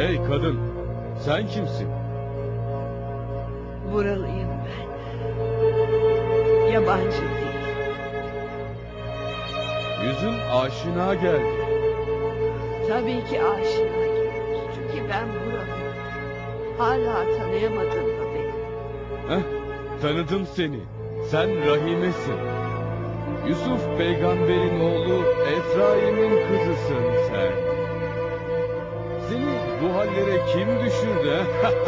Hey kadın, sen kimsin? Buralıyım ben. Yabancı değil. Yüzün aşina geldi. Tabii ki aşina gelir. Çünkü ben buralıyım. Hala tanıyamadın mı beni? Heh, tanıdım seni. Sen Rahime'sin. Yusuf peygamberin oğlu Efraim'in kızısın sen. Seni bu hallere kim düşürdü?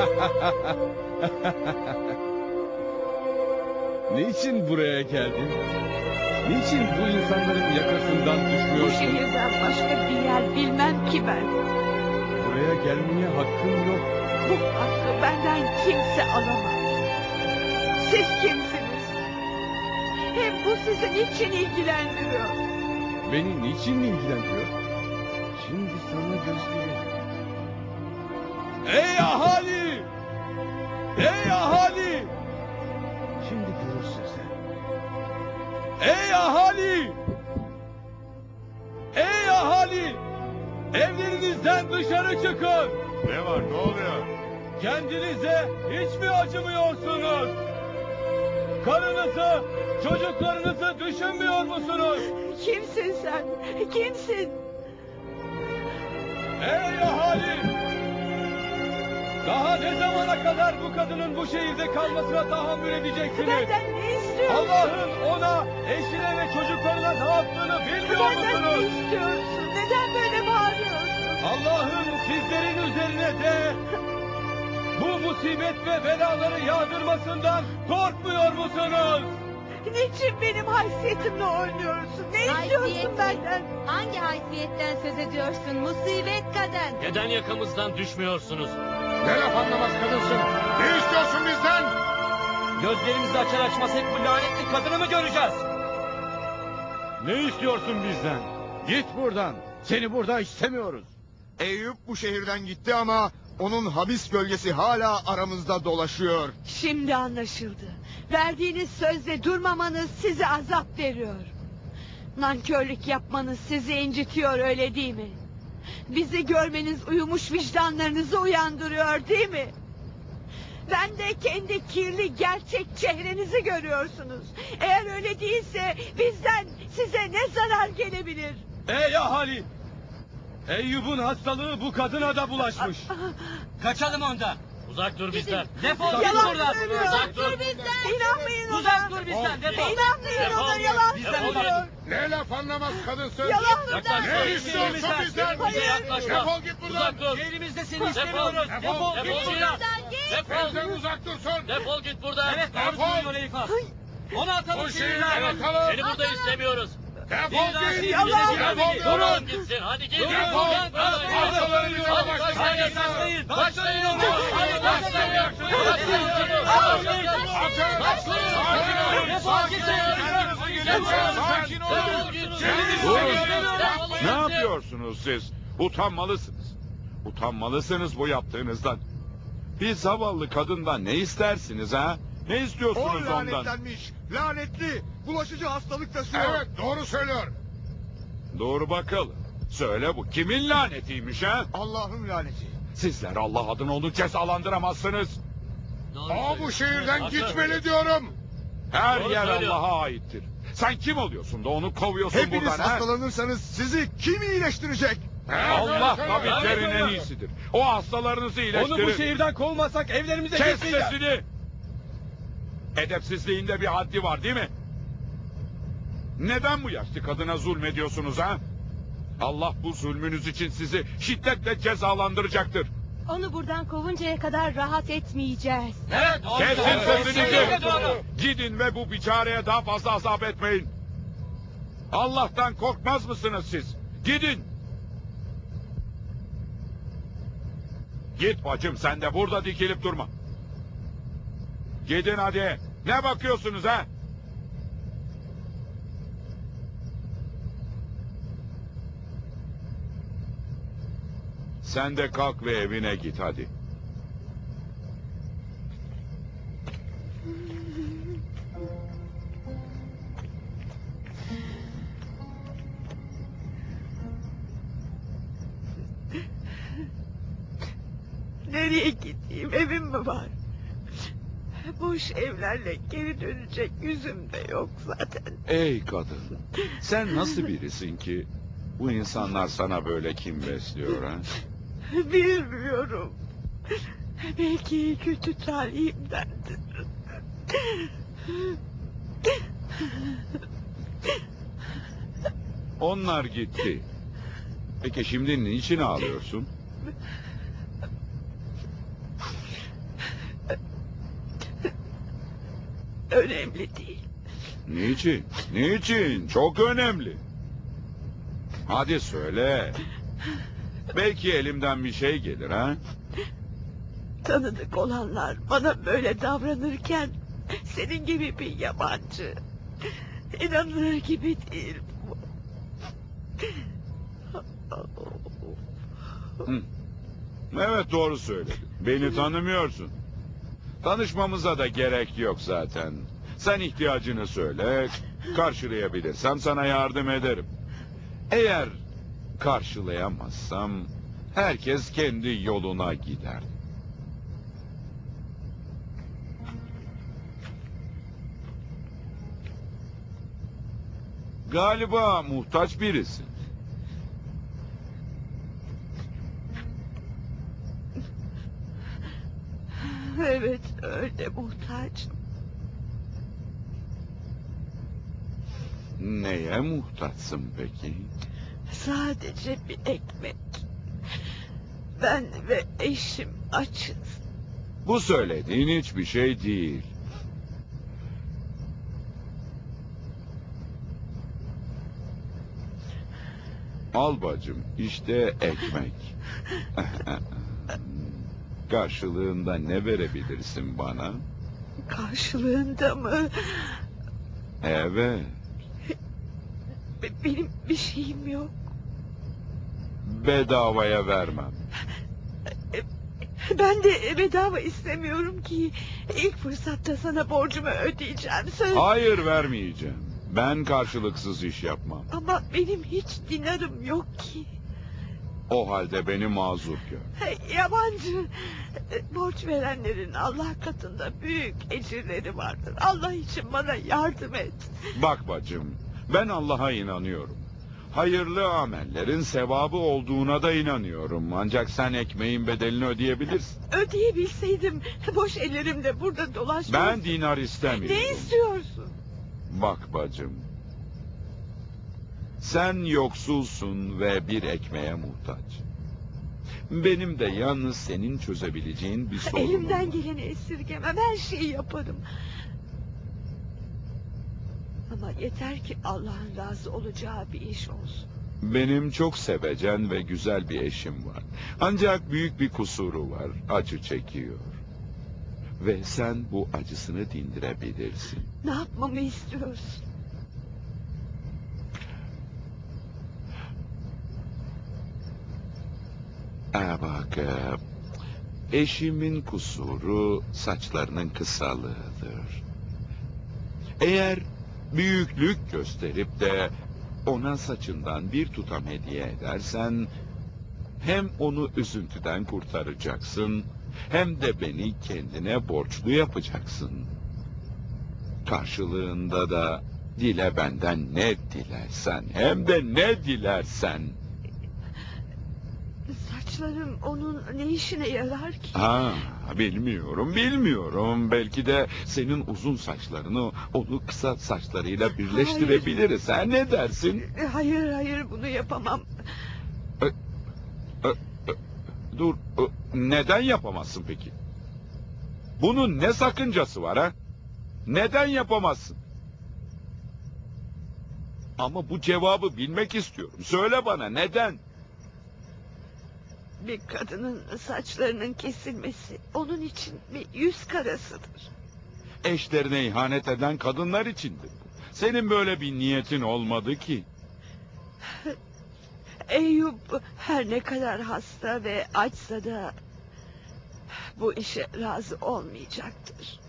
Niçin buraya geldin? Niçin bu insanların yakasından Bu düşmüyorsun? şehirden başka bir yer bilmem ki ben. Buraya gelmeye hakkın yok. Bu hakkı benden kimse alamaz. Siz kimsiniz? Hem bu sizi niçin ilgilendiriyor? Beni niçin ilgilendiriyor? Şimdi sana göstereyim. Ey ahali! Ey ahali! Şimdi görürsün sen. Ey ahali! Ey ahali! Evlerinizden dışarı çıkın! Ne var, ne oluyor? Kendinize hiç mi acımıyorsunuz? Karınızı, çocuklarınızı düşünmüyor musunuz? Kimsin sen? Kimsin? Ey ahali! Daha ne zamana kadar bu kadının bu şehirde kalmasına tahammül edeceksiniz? Benden ne istiyorsun? Allah'ın ona, eşine ve çocuklarına ne yaptığını bilmiyor Benden ne musunuz? istiyorsun? Neden böyle bağırıyorsun? Allah'ın sizlerin üzerine de bu musibet ve belaları yağdırmasından korkmuyor musunuz? Niçin benim haysiyetimle oynuyorsun? Ne istiyorsun benden? Hangi haysiyetten söz ediyorsun musibet kadın? Neden yakamızdan düşmüyorsunuz? Ne laf anlamaz kadınsın? Ne istiyorsun bizden? Gözlerimizi açar açmaz hep bu lanetli kadını mı göreceğiz? Ne istiyorsun bizden? Git buradan. Seni burada istemiyoruz. Eyüp bu şehirden gitti ama onun habis gölgesi hala aramızda dolaşıyor. Şimdi anlaşıldı. Verdiğiniz sözle durmamanız size azap veriyor. Nankörlük yapmanız sizi incitiyor, öyle değil mi? Bizi görmeniz uyumuş vicdanlarınızı uyandırıyor, değil mi? Ben de kendi kirli gerçek çehrenizi görüyorsunuz. Eğer öyle değilse bizden size ne zarar gelebilir? Ey ahali! Eyyub'un hastalığı bu kadına da bulaşmış. Kaçalım ondan. Uzak dur bizden. Defol git Yalan buradan. söylüyor. Uzak dur. İnanmayın ona. Uzak dur bizden. Defol. İnanmayın ona, Defol. yalan Bizden söylüyor. uzak. Ne laf anlamaz kadınsın? Yalan Yaklaş. Ne istiyorsun bizden? Bize yaklaşma. Defol git buradan. Uzak dur. Şehrimizde seni Defol. istemiyoruz. Defol. Defol. Defol. Git buradan. Defol. Benden uzak dursun. Defol git buradan. Evet, doğru Defol. söylüyor Elif'a. Onu atalım Bu şehirden şehirden. atalım. Seni burada istemiyoruz. Defol git. Yalan. Durun gitsin. Hadi git. Defol. Parçalarını yola Hadi başlayın. başlayın. Başlayın onu. Hadi başlayın. Sakin olun. Ne yapıyorsunuz siz? Utanmalısınız. Utanmalısınız bu yaptığınızdan. Bir zavallı kadından ne istersiniz ha? Ne O istiyorsunuz ondan? lanetlenmiş. Lanetli. Bulaşıcı hastalık taşıyor. Evet, doğru söylüyor. Doğru bakalım. Söyle bu kimin lanetiymiş ha? Allah'ın laneti. Sizler Allah adına onu cezalandıramazsınız. Aa, bu şehirden gitmeli diyorum. Her Doğru yer söylüyor. Allah'a aittir. Sen kim oluyorsun da onu kovuyorsun Hepiniz buradan ha? hastalanırsanız sizi kim iyileştirecek? Allah tabiplerin en iyisidir. O hastalarınızı iyileştirir. Onu bu şehirden kovmasak evlerimize Kes gitmeyeceğiz. sesini! Edepsizliğinde bir haddi var değil mi? Neden bu yaşlı kadına zulmediyorsunuz ha? Allah bu zulmünüz için sizi şiddetle cezalandıracaktır. Onu buradan kovuncaya kadar rahat etmeyeceğiz. Evet. Kesin sesinizi! Doğru. Gidin ve bu biçareye daha fazla azap etmeyin. Allah'tan korkmaz mısınız siz? Gidin! Git bacım, sen de burada dikilip durma. Gidin hadi. Ne bakıyorsunuz ha? Sen de kalk ve evine git hadi. Nereye gideyim, evim mi var? Boş evlerle geri dönecek yüzüm de yok zaten. Ey kadın, sen nasıl birisin ki bu insanlar sana böyle kin besliyor ha? Bilmiyorum. Belki kötü talihimdendir. Onlar gitti. Peki şimdi niçin ağlıyorsun? Önemli değil. Niçin? Niçin? Çok önemli. Hadi söyle. Belki elimden bir şey gelir ha? Tanıdık olanlar bana böyle davranırken senin gibi bir yabancı. İnanılır gibi değil. Hı. Evet, doğru söyledin. Beni tanımıyorsun. Tanışmamıza da gerek yok zaten. Sen ihtiyacını söyle, karşılayabilirsem sana yardım ederim. Eğer karşılayamazsam herkes kendi yoluna gider. Galiba muhtaç birisin. Evet, öyle muhtaç. Neye muhtaçsın peki? Sadece bir ekmek. Ben ve eşim açız. Bu söylediğin hiçbir şey değil. Al bacım, işte ekmek. Karşılığında ne verebilirsin bana? Karşılığında mı? Evet. Benim bir şeyim yok. Bedavaya vermem. Ben de bedava istemiyorum ki. İlk fırsatta sana borcumu ödeyeceğim. Söz. Hayır, vermeyeceğim. Ben karşılıksız iş yapmam. Ama benim hiç dinarım yok ki. O halde beni mazur gör. Yabancı. Borç verenlerin Allah katında büyük ecirleri vardır. Allah için bana yardım et. Bak bacım, ben Allah'a inanıyorum. Hayırlı amellerin sevabı olduğuna da inanıyorum. Ancak sen ekmeğin bedelini ödeyebilirsin. Ödeyebilseydim boş ellerimle burada dolaşmam. Ben dinar istemiyorum. Ne istiyorsun? Bak bacım, sen yoksulsun ve bir ekmeğe muhtaç. Benim de yalnız senin çözebileceğin bir sorunum var. Elimden geleni esirgemem, her şeyi yaparım. Ama yeter ki Allah'ın razı olacağı bir iş olsun. Benim çok sevecen ve güzel bir eşim var. Ancak büyük bir kusuru var, acı çekiyor. Ve sen bu acısını dindirebilirsin. Ne yapmamı istiyorsun? Bak, eşimin kusuru saçlarının kısalığıdır. Eğer büyüklük gösterip de ona saçından bir tutam hediye edersen, hem onu üzüntüden kurtaracaksın, hem de beni kendine borçlu yapacaksın. Karşılığında da dile benden ne dilersen, hem de ne dilersen. Saçlarım onun ne işine yarar ki? Bilmiyorum. Belki de senin uzun saçlarını onu kısa saçlarıyla birleştirebiliriz. Ha, ne dersin? Hayır, bunu yapamam. Dur, neden yapamazsın peki? Bunun ne sakıncası var ha? Neden yapamazsın? Ama bu cevabı bilmek istiyorum. Söyle bana, neden? Bir kadının saçlarının kesilmesi onun için bir yüz karasıdır. Eşlerine ihanet eden kadınlar içindir bu. Senin böyle bir niyetin olmadı ki. Eyüp her ne kadar hasta ve açsa da bu işe razı olmayacaktır.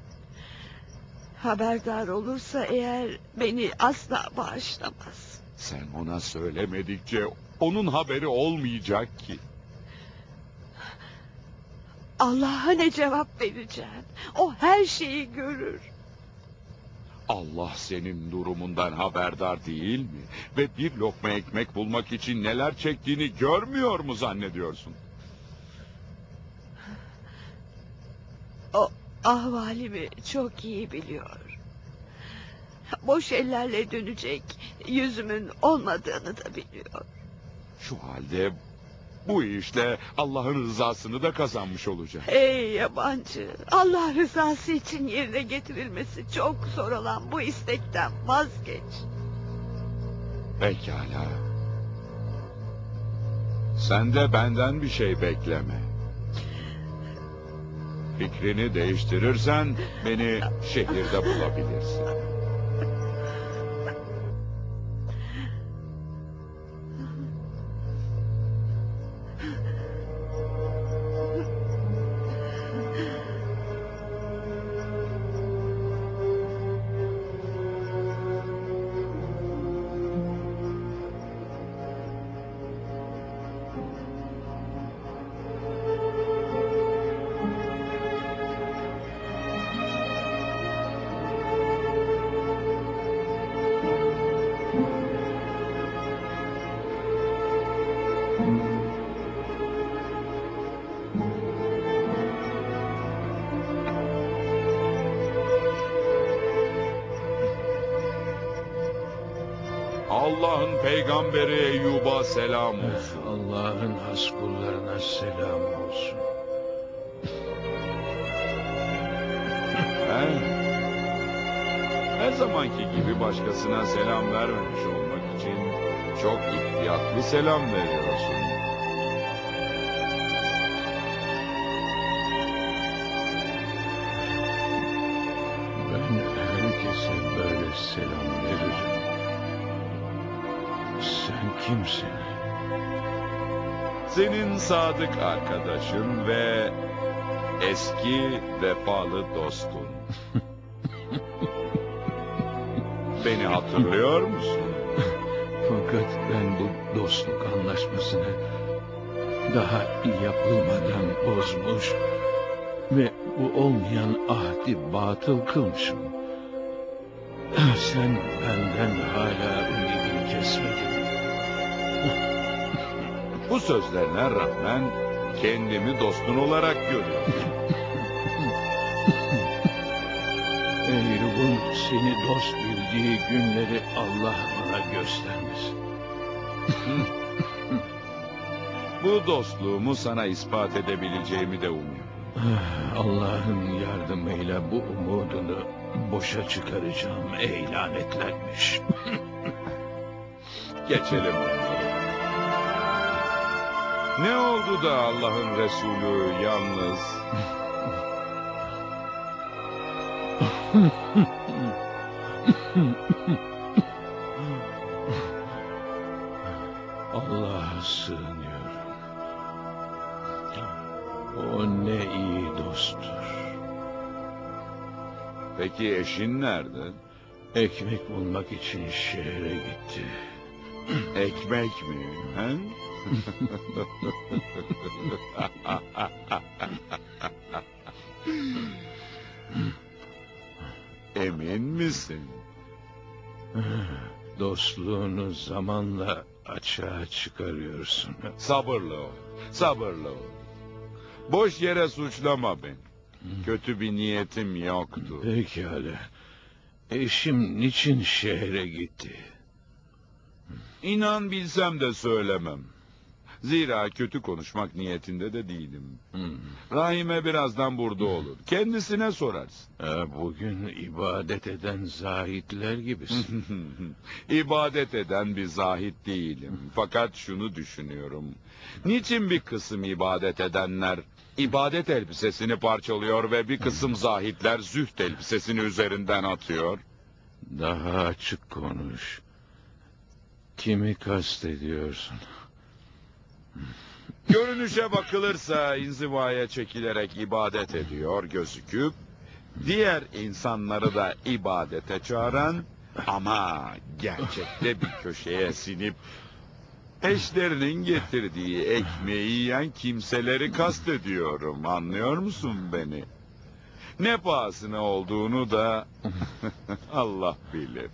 Haberdar olursa eğer beni asla bağışlamaz. Sen ona söylemedikçe onun haberi olmayacak ki. Allah'a ne cevap vereceksin? O her şeyi görür. Allah senin durumundan haberdar değil mi? Ve bir lokma ekmek bulmak için neler çektiğini görmüyor mu zannediyorsun? O ahvalimi çok iyi biliyor. Boş ellerle dönecek yüzümün olmadığını da biliyor. Şu halde bu işle Allah'ın rızasını da kazanmış olacak. Ey yabancı, Allah rızası için yerine getirilmesi çok zor olan bu istekten vazgeç. Pekala. Sen de benden bir şey bekleme. Fikrini değiştirirsen beni şehirde bulabilirsin. Allah'ın peygamberi Eyyub'a selam olsun. Allah'ın hasbullarına selam olsun. Her zamanki gibi başkasına selam vermemiş olmak için çok ihtiyatlı selam veriyorsun. Ben herkese böyle selam veririm. Sen kimsin? Senin sadık arkadaşın ve eski vefalı dostun. Beni hatırlıyor musun? Fakat ben bu dostluk anlaşmasını daha yapılmadan bozmuş ve bu olmayan ahdi batıl kılmışım. Sen benden hala ümidini kesmedin. Bu sözlerine rağmen kendimi dostun olarak görüyorum. Eylül'ün seni dost bildiği günleri Allah bana göstermesin. Bu dostluğumu sana ispat edebileceğimi de umuyorum. Allah'ın yardımıyla bu umudunu boşa çıkaracağım ey lanetlenmiş. Geçelim bunları. Ne oldu da Allah'ın Resulü yalnız... Allah'a sığınıyorum. O ne iyi dosttur. Peki eşin nerede? Ekmek bulmak için şehre gitti. Ekmek mi? He? Emin misin? Dostluğunu zamanla açığa çıkarıyorsun. Sabırlı ol, sabırlı ol. Boş yere suçlama beni. Kötü bir niyetim yoktu. Pekala. Eşim niçin şehre gitti? İnan bilsem de söylemem. Zira kötü konuşmak niyetinde de değilim. Rahime birazdan burada olur. Kendisine sorarsın. Bugün ibadet eden zahitler gibisin. İbadet eden bir zahit değilim. Fakat şunu düşünüyorum. Niçin bir kısım ibadet edenler ibadet elbisesini parçalıyor ve bir kısım zahitler zühd elbisesini üzerinden atıyor? Daha açık konuş. Kimi kastediyorsun? Görünüşe bakılırsa inzivaya çekilerek ibadet ediyor gözüküp, diğer insanları da ibadete çağıran ama gerçekte bir köşeye sinip Eşlerinin getirdiği ekmeği yiyen kimseleri kastediyorum. Anlıyor musun beni? Ne pahasına olduğunu da Allah bilir.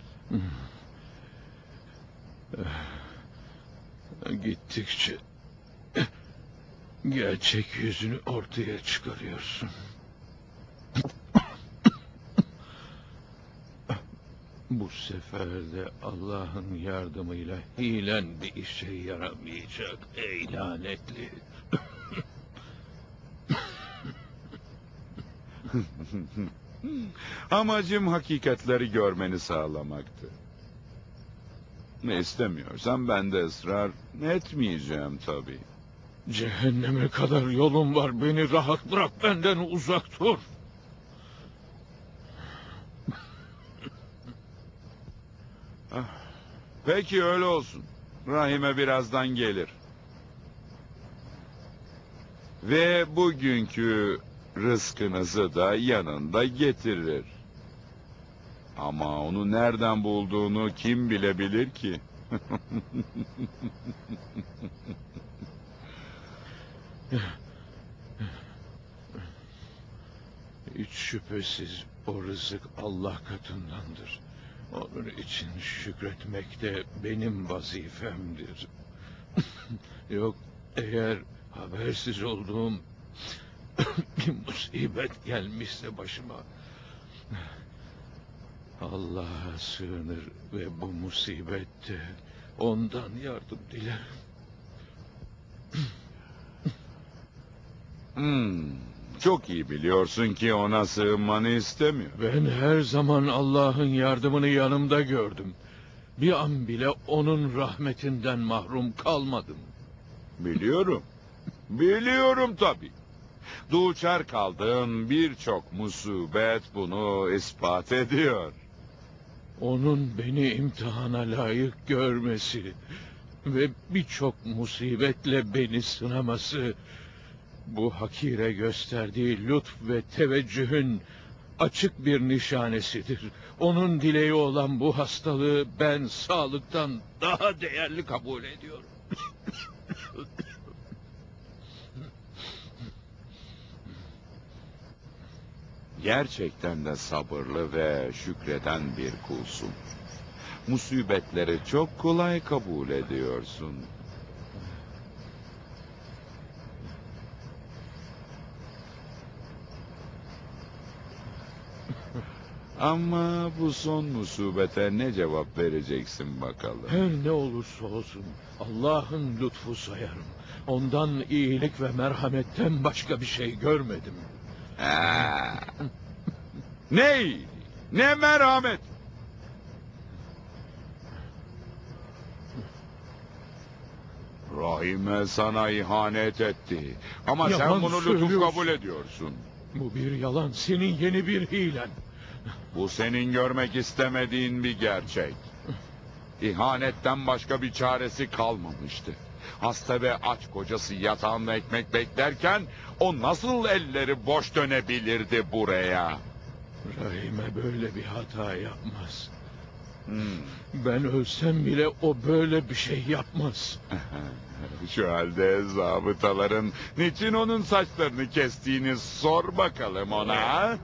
Gittikçe gerçek yüzünü ortaya çıkarıyorsun. Bu sefer de Allah'ın yardımıyla hilen bir işe yaramayacak ey lanetli. Amacım hakikatleri görmeni sağlamaktı. Ne istemiyorsan ben de ısrar etmeyeceğim tabii. Cehenneme kadar yolum var. Beni rahat bırak, benden uzak dur. Peki öyle olsun. Rahime birazdan gelir. Ve bugünkü rızkınızı da yanında getirir. Ama onu nereden bulduğunu kim bilebilir ki? Hiç şüphesiz o rızık Allah katındandır. Onun için şükretmek de benim vazifemdir. Yok, eğer habersiz olduğum bir musibet gelmişse başıma, Allah'a sığınır ve bu musibette ondan yardım dilerim. Çok iyi biliyorsun ki ona sığınmanı istemiyor. Ben her zaman Allah'ın yardımını yanımda gördüm. Bir an bile onun rahmetinden mahrum kalmadım. Biliyorum. Biliyorum tabii. Duçar kaldığın birçok musibet bunu ispat ediyor. Onun beni imtihana layık görmesi ve birçok musibetle beni sınaması, bu hakire gösterdiği lütf ve teveccühün açık bir nişanesidir. Onun dileği olan bu hastalığı ben sağlıktan daha değerli kabul ediyorum. Gerçekten de sabırlı ve şükreden bir kulsun. Musibetleri çok kolay kabul ediyorsun. Ama bu son musibete ne cevap vereceksin bakalım? Her ne olursa olsun Allah'ın lütfu sayarım. Ondan iyilik ve merhametten başka bir şey görmedim. Ne iyiliği, ne merhamet. Rahime sana ihanet etti. Ama Yalan sen bunu lütuf söylüyorsun. kabul ediyorsun. Bu bir yalan, senin yeni bir hilen. Bu senin görmek istemediğin bir gerçek. İhanetten başka bir çaresi kalmamıştı. Hasta ve aç kocası yatağında ekmek beklerken o nasıl elleri boş dönebilirdi buraya? Rahime böyle bir hata yapmaz. Ben ölsem bile o böyle bir şey yapmaz. Şu halde zabıtaların niçin onun saçlarını kestiğini sor bakalım ona.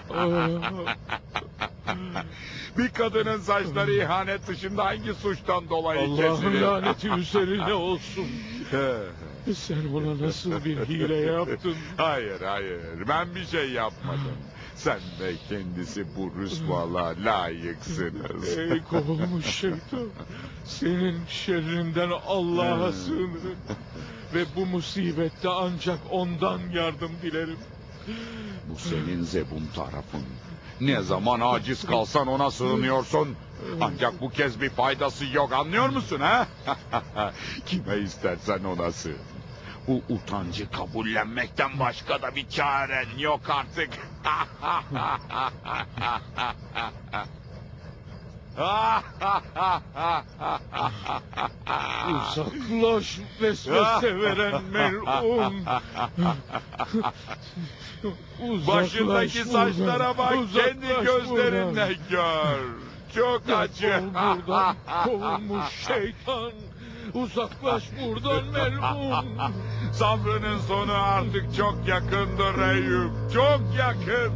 Bir kadının saçları ihanet dışında hangi suçtan dolayı Allah'ın kesilir? laneti üzerine olsun. Sen ona nasıl bir hile yaptın? Hayır, ben bir şey yapmadım. Sen ve kendisi bu rüsvalığa layıksınız. Ey kovulmuş şeytan, senin şerrinden Allah'a sığınırım. Ve bu musibette ancak ondan yardım dilerim. Bu senin zebun tarafın. Ne zaman aciz kalsan ona sığınıyorsun. Ancak bu kez bir faydası yok, anlıyor musun ha? Kime istersen ona sığın. Bu utancı kabullenmekten başka da bir çaren yok artık. Uzaklaş vesvese veren melun. Başındaki saçlara bak, kendi gözlerinle gör. Çok acı. Defol buradan kovulmuş şeytan. Uzaklaş buradan melun. Sabrının sonu artık çok yakındır Eyüp. Çok yakın.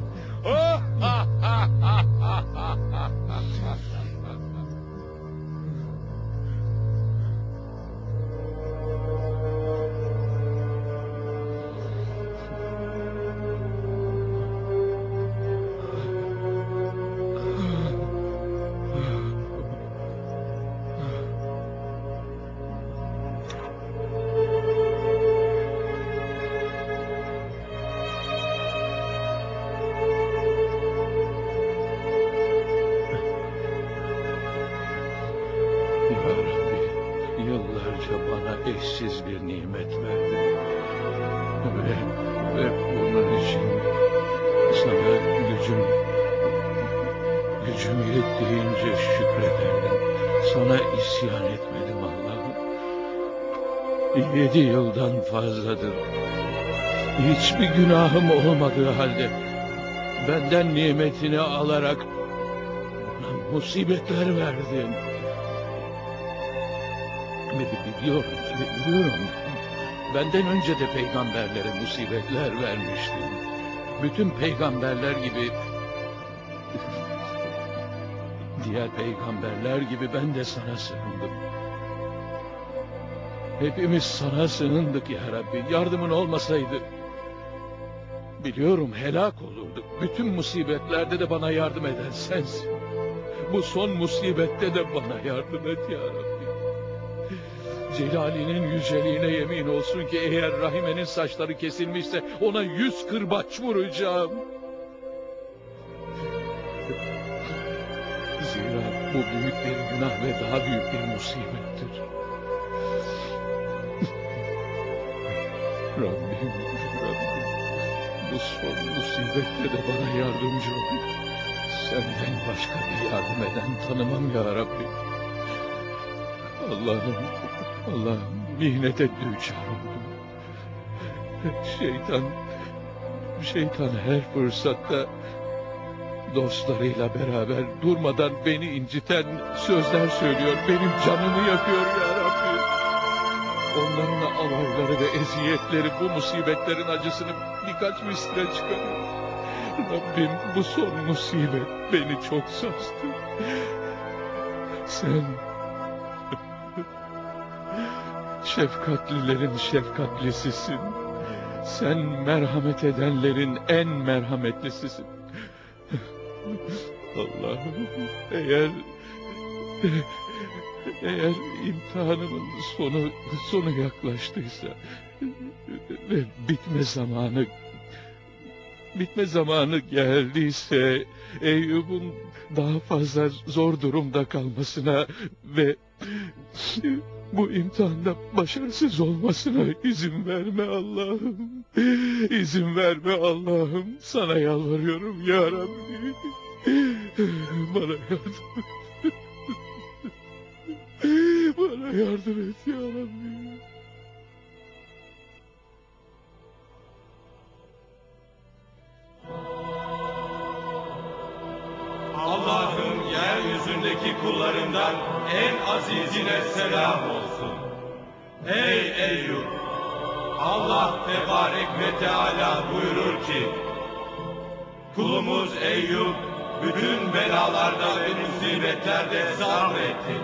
Eşsiz bir nimet verdin. Ve bunun için sana gücüm yettiğince şükrederdim. Sana isyan etmedim Allah'ım. 7 yıldan fazladır. Hiçbir günahım olmadığı halde benden nimetini alarak bana musibetler verdin. Biliyorum. Benden önce de peygamberlere musibetler vermiştin. Bütün peygamberler gibi, diğer peygamberler gibi ben de sana sığındım. Hepimiz sana sığındık ya Rabbi. Yardımın olmasaydı, biliyorum helak olurduk. Bütün musibetlerde de bana yardım eden sensin. Bu son musibette de bana yardım et ya Rabbi. Celalinin yüceliğine yemin olsun ki eğer Rahime'nin saçları kesilmişse ona 100 kırbaç vuracağım. Zira bu büyük bir günah ve daha büyük bir musibettir. Rabbim, bu son musibette de bana yardımcı ol. Senden başka bir yardım eden tanımam ya Rabbi. Allah'ım mihnete düçar oldum. Şeytan her fırsatta dostlarıyla beraber durmadan beni inciten sözler söylüyor. Benim canımı yakıyor ya Rabbi. Onların alayları ve eziyetleri bu musibetlerin acısını birkaç misle çıkarıyor. Rabbim, bu son musibet beni çok sarstı. Sen şefkatlilerin şefkatlisisin. Sen merhamet edenlerin en merhametlisisin. Allah'ım, eğer imtihanımın sonu yaklaştıysa ve bitme zamanı geldiyse Eyyub'un daha fazla zor durumda kalmasına ve bu imtihanda başarısız olmasına izin verme Allah'ım. İzin verme Allah'ım. Sana yalvarıyorum ya Rabbi. Bana yardım et. Bana yardım et ya Rabbi. Allah'ın yeryüzündeki kullarından en azizine selam olsun. Ey Eyyub! Allah Tebarek ve Teala buyurur ki, kulumuz Eyyub bütün belalarda ve musibetlerde sabretti.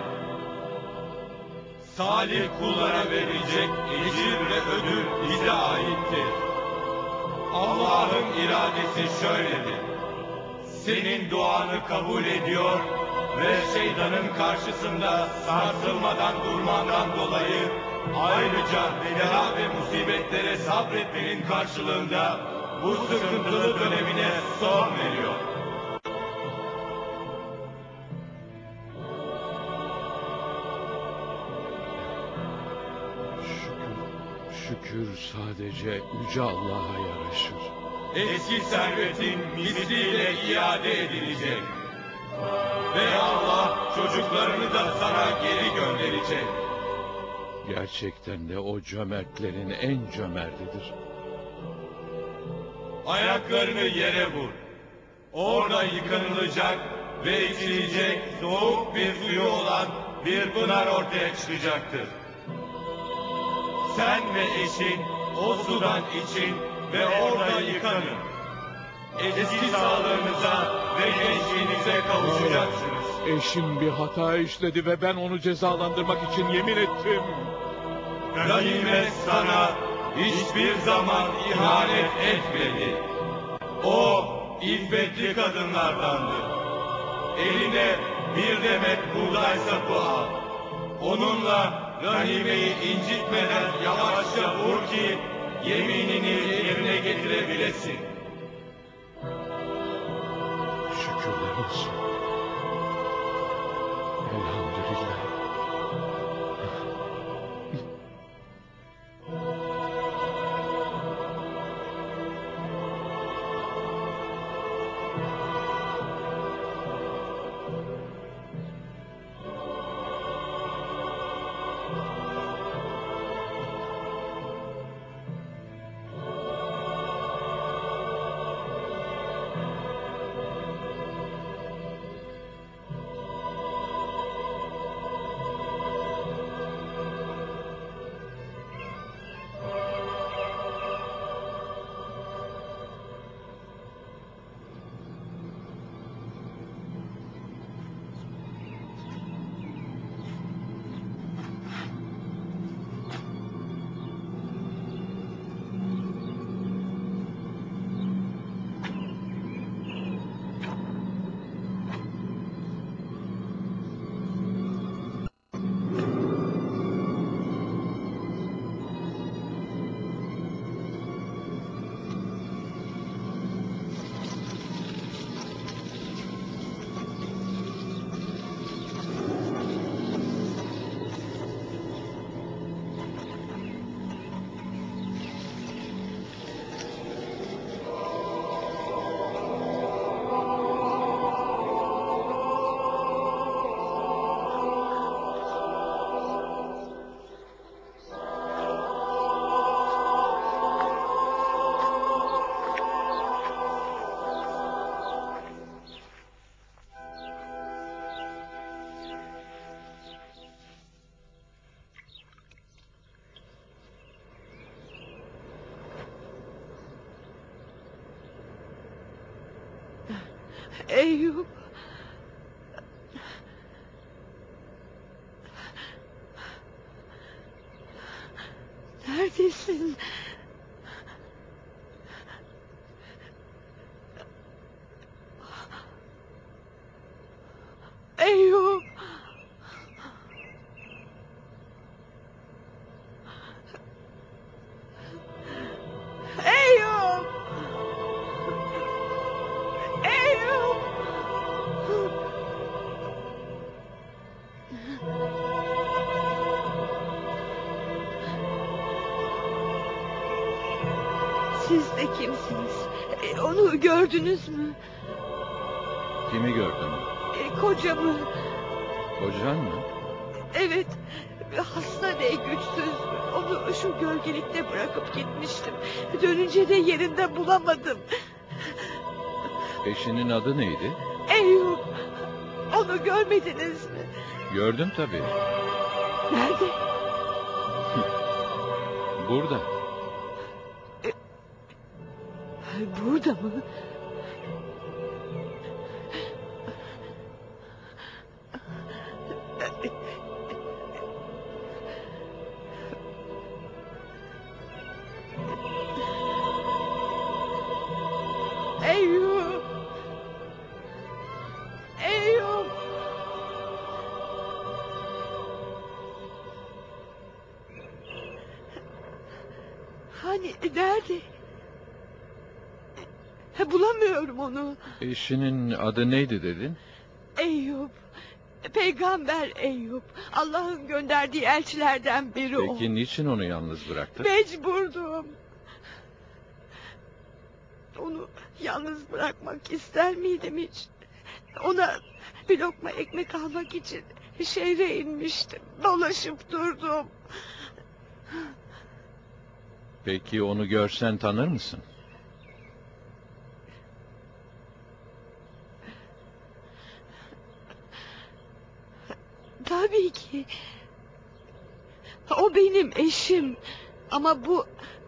Salih kullara verilecek ecir ve ödül bize aittir. Allah'ın iradesi şöyledir. Senin duanı kabul ediyor ve şeytanın karşısında sarsılmadan durmandan dolayı ayrıca bela ve musibetlere sabretmenin karşılığında bu sıkıntılı dönemine son veriyor. Şükür sadece Yüce Allah'a yaraşır. Eski servetin misliyle iade edilecek. Ve Allah çocuklarını da sana geri gönderecek. Gerçekten de o cömertlerin en cömertidir. Ayaklarını yere vur. Orada yıkanılacak ve içilecek soğuk bir suyu olan bir pınar ortaya çıkacaktır. Sen ve eşin o sudan için ve orada yıkanın. Eski sağlığınıza ve gençliğinize kavuşacaksınız. Eşim bir hata işledi ve ben onu cezalandırmak için yemin ettim. Ganimet sana hiçbir zaman ihanet etmedi. O iffetli kadınlardandı. Eline bir demet buğday sapı al. Onunla Ganime'yi incitmeden yavaşça vur ki yeminini yerine getirebilesin. Şükürler olsun. Elhamdülillah. Eyüp. Neredesin? Eyüp. Eyüp. Eyüp. Siz de kimsiniz? Onu gördünüz mü? Kimi gördün? Kocamı. Kocan mı? Evet. Hasta ve güçsüz. Onu şu gölgelikte bırakıp gitmiştim. Dönünce de yerinde bulamadım. Eşinin adı neydi? Eyüp. Onu görmediniz mi? Gördüm tabii. Nerede? Burada. Burada mı? Eyüp! Eyüp! Hani nerede? Bulamıyorum onu. Eşinin adı neydi dedin? Eyüp. Peygamber Eyüp. Allah'ın gönderdiği elçilerden biri o. Peki niçin onu yalnız bıraktın? Mecburdum. Onu yalnız bırakmak ister miydim hiç? Ona bir lokma ekmek almak için şehre inmiştim. Dolaşıp durdum. Peki onu görsen tanır mısın? Tabii ki. O benim eşim. Ama bu...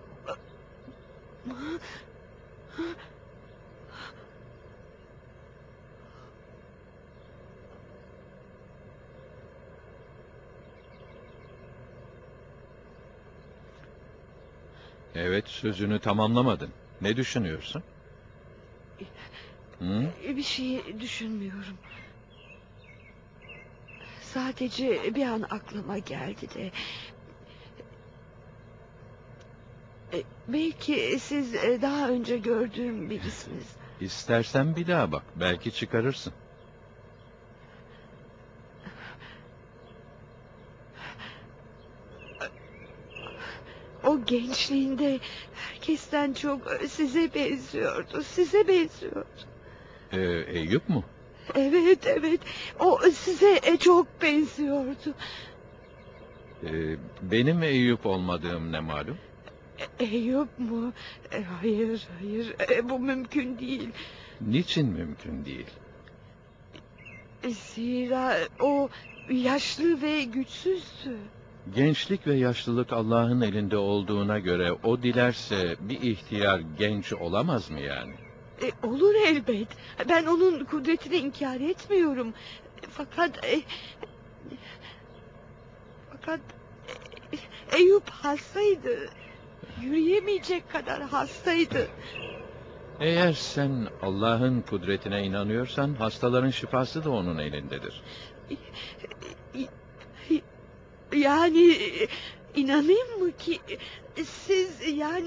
Evet, sözünü tamamlamadın. Ne düşünüyorsun? Hı? Bir şey düşünmüyorum. Sadece bir an aklıma geldi de... Belki siz daha önce gördüğüm birisiniz. İstersen bir daha bak. Belki çıkarırsın. O gençliğinde herkesten çok size benziyordu. Size benziyordu. Eyüp mu? Evet, evet. O size çok benziyordu. Benim Eyüp olmadığım ne malum? Eyüp mu? Hayır, hayır. Bu mümkün değil. Niçin mümkün değil? Zira o yaşlı ve güçsüzdü. Gençlik ve yaşlılık Allah'ın elinde olduğuna göre o dilerse bir ihtiyar genç olamaz mı yani? Olur elbet. Ben onun kudretini inkar etmiyorum. Fakat Eyüp hastaydı. Yürüyemeyecek kadar hastaydı. Eğer sen Allah'ın kudretine inanıyorsan hastaların şifası da onun elindedir. Yani inanayım mı ki siz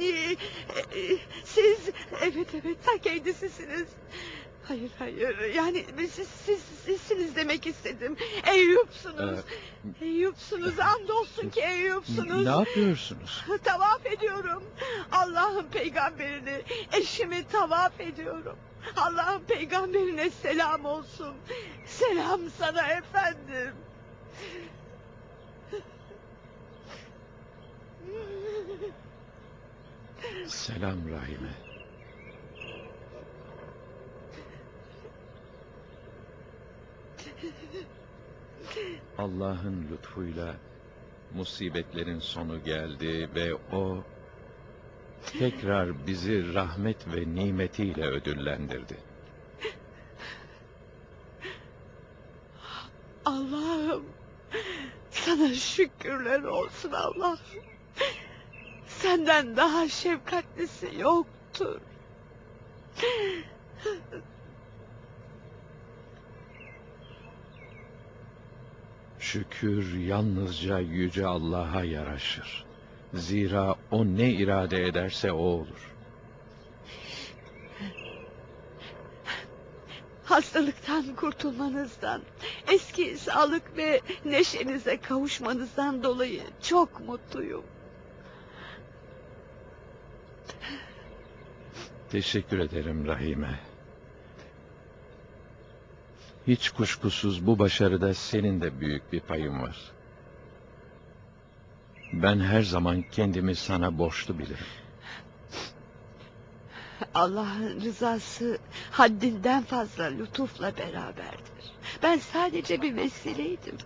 siz evet ta kendisisiniz. Hayır yani sizsiniz demek istedim. Eyüp'sunuz. Eyüp'sunuz, andolsun ki Eyüp'sunuz. Ne yapıyorsunuz? Tavaf ediyorum. Allah'ın peygamberini, eşimi tavaf ediyorum. Allah'ın peygamberine selam olsun. Selam sana efendim. Selam Rahime. Allah'ın lütfuyla musibetlerin sonu geldi ve o tekrar bizi rahmet ve nimetiyle ödüllendirdi. Allah'ım, sana şükürler olsun Allah'ım. Senden daha şefkatlisi yoktur. Şükür yalnızca yüce Allah'a yaraşır. Zira o ne irade ederse o olur. Hastalıktan kurtulmanızdan, eski sağlık ve neşenize kavuşmanızdan dolayı çok mutluyum. Teşekkür ederim Rahime. Hiç kuşkusuz bu başarıda senin de büyük bir payın var. Ben her zaman kendimi sana borçlu bilirim. Allah'ın rızası haddinden fazla lütufla beraberdir. Ben sadece bir vesileydim.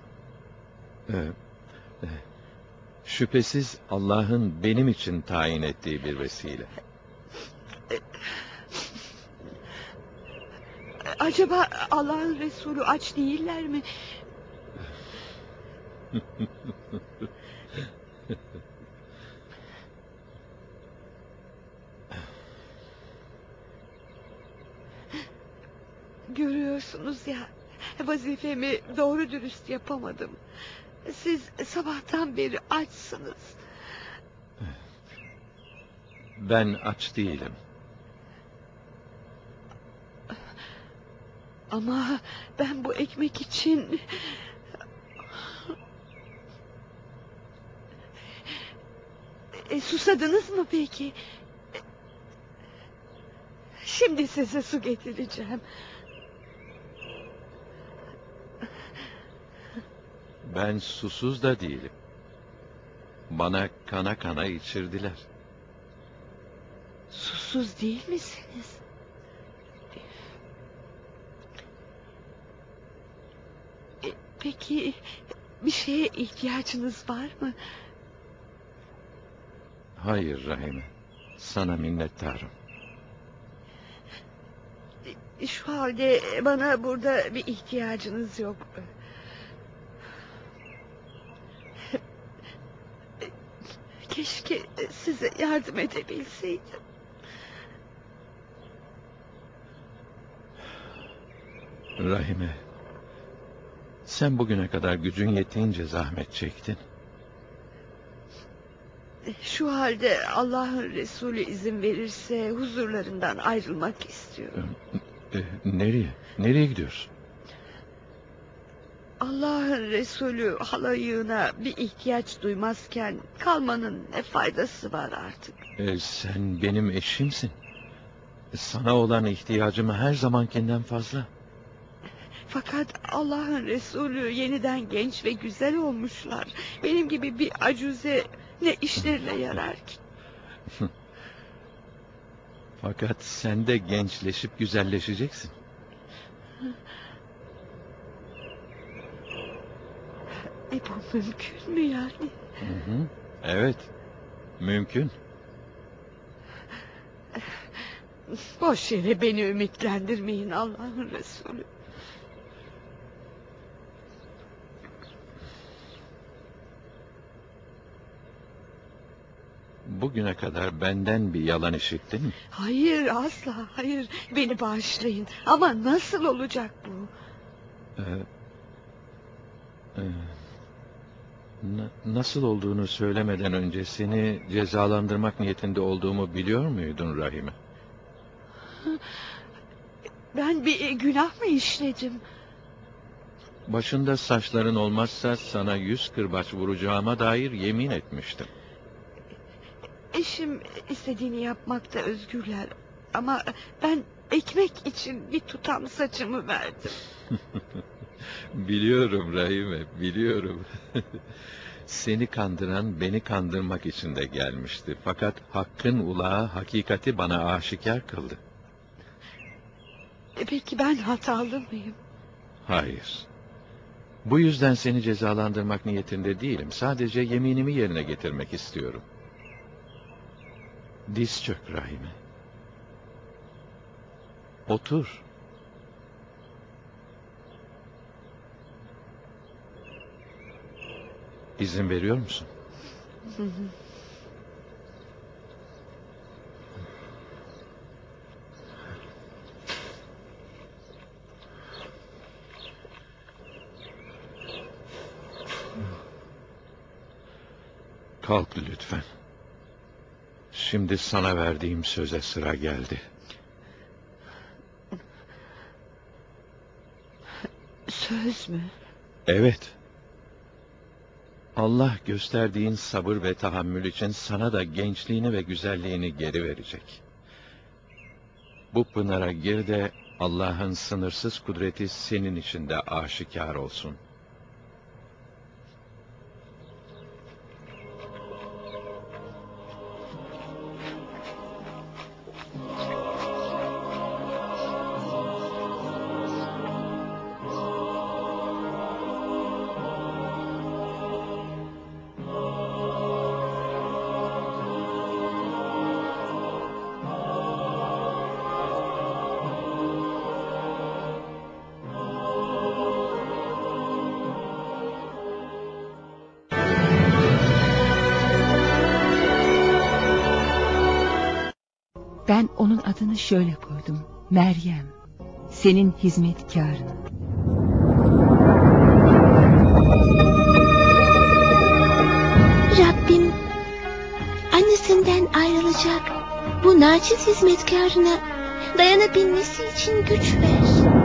Şüphesiz Allah'ın benim için tayin ettiği bir vesile. Acaba Allah'ın Resulü aç değiller mi? Görüyorsunuz ya, vazifemi doğru dürüst yapamadım. Siz sabahtan beri açsınız. Ben aç değilim. Ama ben bu ekmek için... Susadınız mı peki? Şimdi size su getireceğim. Ben susuz da değilim. Bana kana kana içirdiler. Susuz değil misiniz? Peki bir şeye ihtiyacınız var mı? Hayır Rahime. Sana minnettarım. Şu halde bana burada bir ihtiyacınız yok. Keşke size yardım edebilseydim. Rahime, sen bugüne kadar gücün yettiğince zahmet çektin. Şu halde Allah'ın Resulü izin verirse huzurlarından ayrılmak istiyorum. Nereye? Nereye gidiyorsun? Allah'ın Resulü halayığına bir ihtiyaç duymazken kalmanın ne faydası var artık? Sen benim eşimsin. Sana olan ihtiyacım her zamankinden fazla. Fakat Allah'ın Resulü yeniden genç ve güzel olmuşlar. Benim gibi bir acuze ne işlerine yarar ki? Fakat sen de gençleşip güzelleşeceksin. Bu mümkün mü yani? Evet, mümkün. Boş yere beni ümitlendirmeyin Allah'ın Resulü. Bugüne kadar benden bir yalan işittin mi? Hayır, asla hayır. Beni bağışlayın. Ama nasıl olacak bu? Nasıl olduğunu söylemeden önce seni cezalandırmak niyetinde olduğumu biliyor muydun Rahime? Ben bir günah mı işledim? Başında saçların olmazsa sana 100 kırbaç vuracağıma dair yemin etmiştim. Eşim istediğini yapmakta özgürler. Ama ben ekmek için bir tutam saçımı verdim. Biliyorum Rahime, biliyorum. Seni kandıran beni kandırmak için de gelmişti. Fakat hakkın ulağı hakikati bana aşikar kıldı. Peki ben hatalı mıyım? Hayır. Bu yüzden seni cezalandırmak niyetinde değilim. Sadece yeminimi yerine getirmek istiyorum. Diz çök Rahime. Otur. İzin veriyor musun? Kalk lütfen. Şimdi sana verdiğim söze sıra geldi. Söz mü? Evet. Allah gösterdiğin sabır ve tahammül için sana da gençliğini ve güzelliğini geri verecek. Bu pınara gir de Allah'ın sınırsız kudreti senin için de aşikar olsun. Ben onun adını şöyle koydum. Meryem. Senin hizmetkarın. Rabbim, annesinden ayrılacak bu naçiz hizmetkarına dayanabilmesi için güç ver.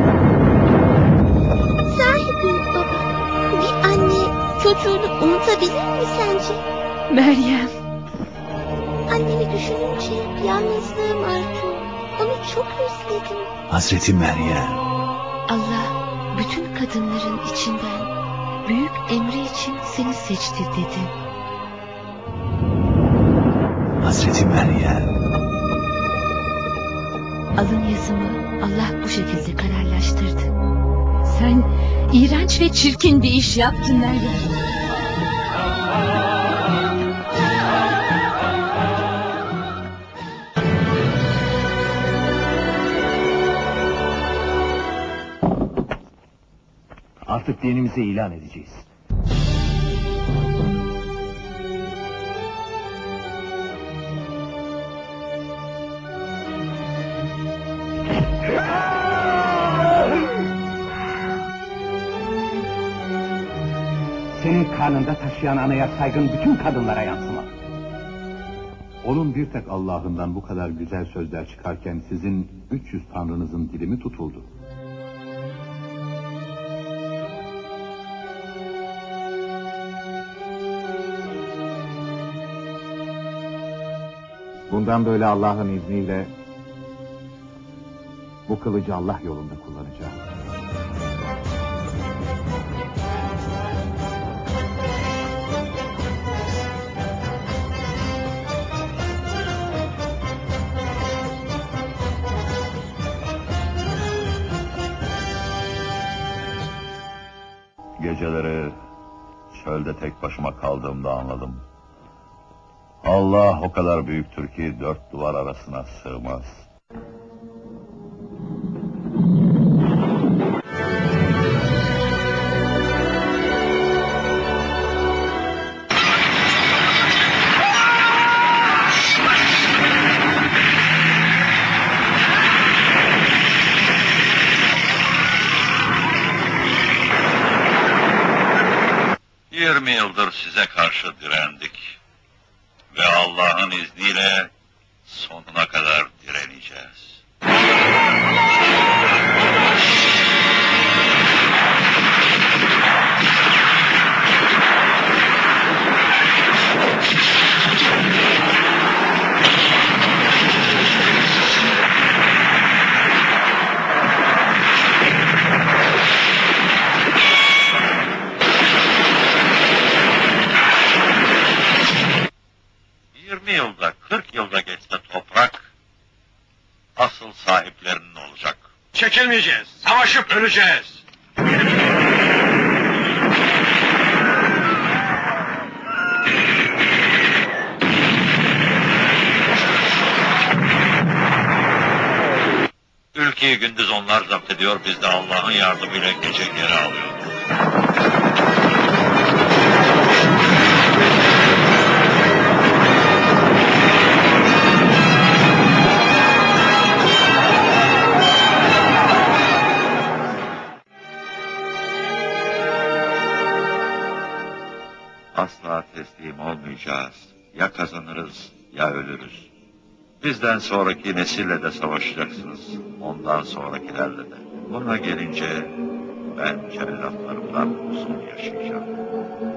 Sahi büyük baba, bir anne çocuğunu unutabilir mi sence? Meryem. Annemi düşününce yalnızlığım artıyor. Onu çok özledim. Hazreti Meryem. Allah bütün kadınların içinden büyük emri için seni seçti dedi. Hazreti Meryem. Alın yazımı Allah bu şekilde kararlaştırdı. Sen iğrenç ve çirkin bir iş yaptın Meryem. Artık dinimizi ilan edeceğiz. Senin karnında taşıyan anaya saygın bütün kadınlara yansımalı. Onun bir tek Allah'ından bu kadar güzel sözler çıkarken sizin 300 tanrınızın dili mi tutuldu? Bundan böyle Allah'ın izniyle bu kılıcı Allah yolunda kullanacağım. Geceleri çölde tek başıma kaldığımda anladım. Allah o kadar büyüktür ki 4 duvar arasına sığmaz. Yıldır size karşı direndik ve Allah'ın izniyle sonuna kadar direneceğiz. Yılda, 40 yılda geçse toprak, asıl sahiplerinin olacak. Çekilmeyeceğiz, savaşıp öleceğiz. Ülkeyi gündüz onlar zapt ediyor, biz de Allah'ın yardımıyla gece geri alıyoruz. Asla teslim olmayacağız. Ya kazanırız ya ölürüz. Bizden sonraki nesille de savaşacaksınız. Ondan sonrakilerle de. Buna gelince ben cellatlarımdan uzun yaşayacağım.